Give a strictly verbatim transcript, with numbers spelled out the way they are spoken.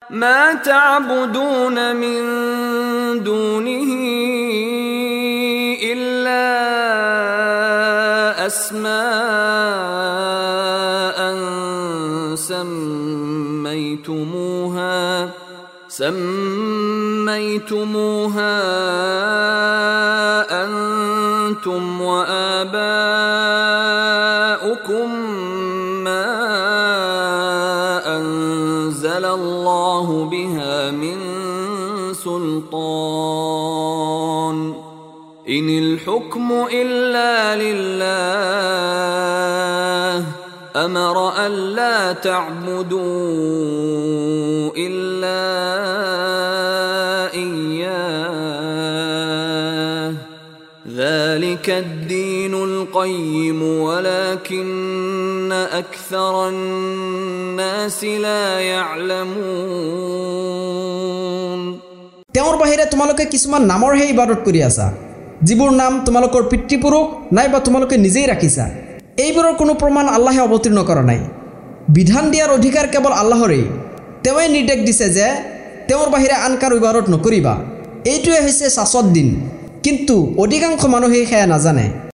ما تعبدون من دونه إلا أسماء سميتموها سميتموها أنتم وآباؤكم ما أنزل الله بها من سلطان إن الحكم إلا لله أمر ألا تعبدوا إلا إياه ذلك الدين القيم ولكن أكثر الناس لا يعلمون তেওঁৰ বাহিৰে তোমালোকে কিছুমান নামৰহে ইবাদত কৰি আছা যিবোৰ নাম তোমালোকৰ পিতৃপুৰুষ নাইবা তোমালোকে নিজেই ৰাখিছা এইবোৰৰ কোনো প্ৰমাণ আল্লাহে অৱতীৰ্ণ কৰা নাই বিধান দিয়াৰ অধিকাৰ কেৱল আল্লাহৰেই তেওঁই নিৰ্দেশ দিছে যে তেওঁৰ বাহিৰে আন কাৰো ইবাদত নকৰিবা এইটোৱে হৈছে শাশ্বত দিন কিন্তু অধিকাংশ মানুহে সেয়া নাজানে